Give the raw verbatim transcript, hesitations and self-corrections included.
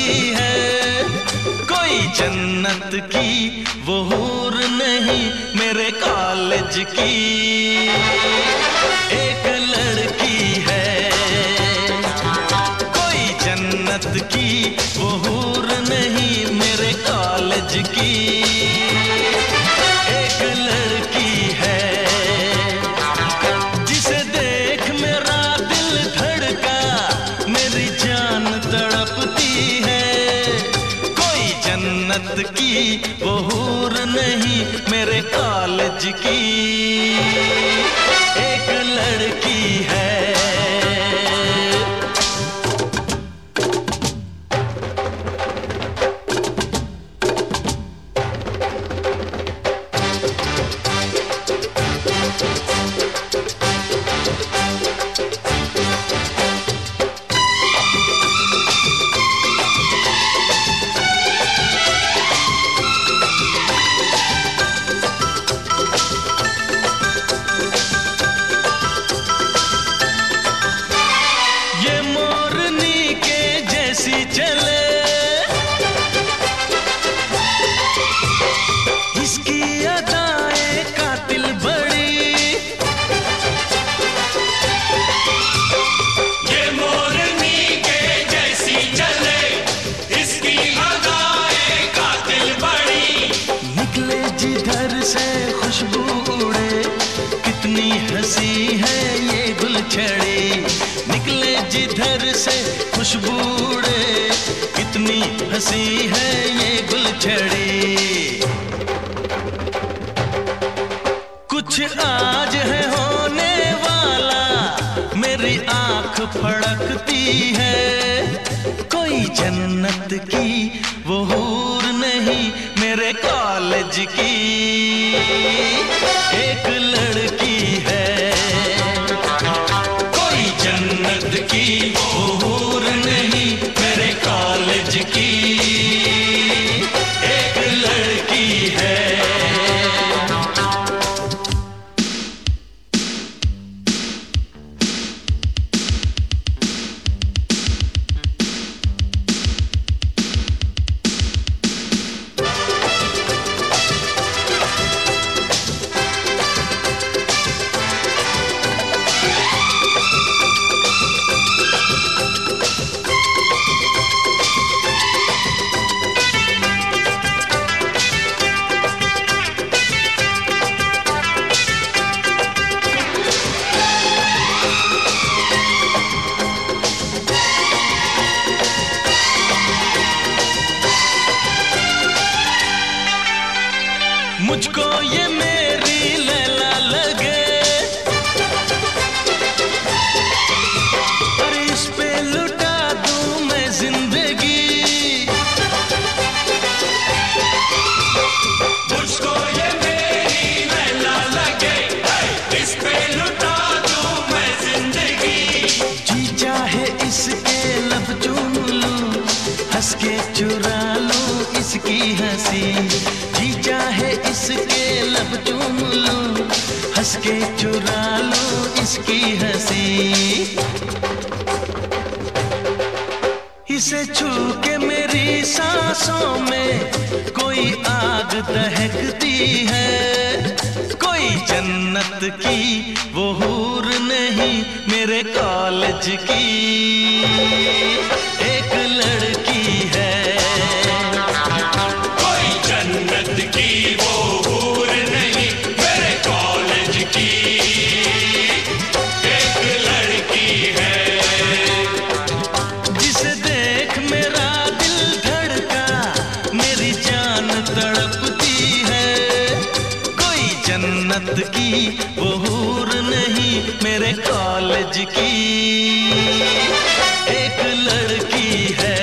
है। कोई जन्नत की वो हूर नहीं मेरे कॉलेज की एक लड़की है। कोई जन्नत की वो हूर नहीं मेरे कॉलेज की एक लड़की है। जिसे देख मेरा दिल धड़का मेरी जान तड़पती है। कोई जन्नत की वो हूर नहीं मेरे कॉलेज की एक लड़की है। चले इसकी अदाएं कातिल बड़ी। ये मोरनी के जैसी चले इसकी अदाएं कातिल बड़ी। निकले जिधर से खुशबू उड़े कितनी हंसी है ये गुलछड़ी। निकले जिधर से खुशबू उड़े कितनी हंसी है ये गुलछड़ी। कुछ आज है होने वाला मेरी आंख फड़कती है। कोई जन्नत की वो हूर नहीं मेरे कॉलेज की एक लड़की है। कोई जन्नत की वो हूर नहीं मेरे कॉलेज की एक लड़की है। मुझको ये मेरी लैला लगे और इस पे लुटा दूं मैं जिंदगी। मुझको ये मेरी लैला लगे इस पे लुटा दूं मैं जिंदगी। जी चाहे इसके लब चूम लूं हंस के चुरा लूं इसकी हंसी। जी चाहे इसके लब चूम लूं हंस के चुरा लूं इसकी हंसी। इसे छू के मेरी सांसों में कोई आग दहकती है। कोई जन्नत की वो हूर नहीं मेरे कॉलेज की एक लड़की है। कोई जन्नत की वो हूर नहीं मेरे कॉलेज की एक लड़की है। जिसे देख मेरा दिल धड़का मेरी जान तड़पती है। कोई जन्नत की वो हूर नहीं मेरे कॉलेज की एक लड़की है।